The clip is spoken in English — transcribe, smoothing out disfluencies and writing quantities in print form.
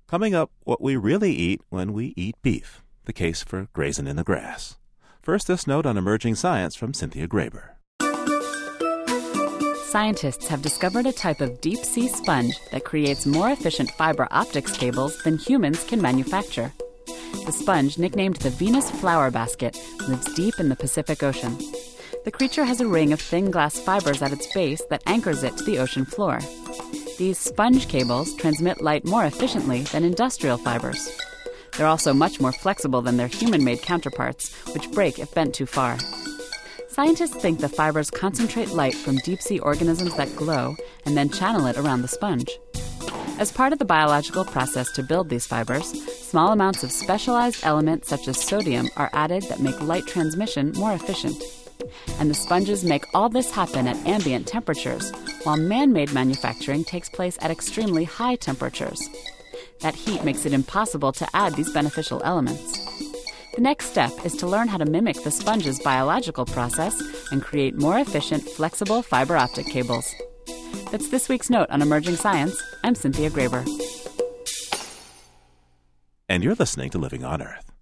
Coming up, what we really eat when we eat beef, the case for grazing in the grass. First, this note on emerging science from Cynthia Graber. Scientists have discovered a type of deep-sea sponge that creates more efficient fiber optics cables than humans can manufacture. The sponge, nicknamed the Venus flower basket, lives deep in the Pacific Ocean. The creature has a ring of thin glass fibers at its base that anchors it to the ocean floor. These sponge cables transmit light more efficiently than industrial fibers. They're also much more flexible than their human-made counterparts, which break if bent too far. Scientists think the fibers concentrate light from deep-sea organisms that glow and then channel it around the sponge. As part of the biological process to build these fibers, small amounts of specialized elements such as sodium are added that make light transmission more efficient. And the sponges make all this happen at ambient temperatures, while man-made manufacturing takes place at extremely high temperatures. That heat makes it impossible to add these beneficial elements. The next step is to learn how to mimic the sponge's biological process and create more efficient, flexible fiber optic cables. That's this week's note on emerging science. I'm Cynthia Graber. And you're listening to Living on Earth.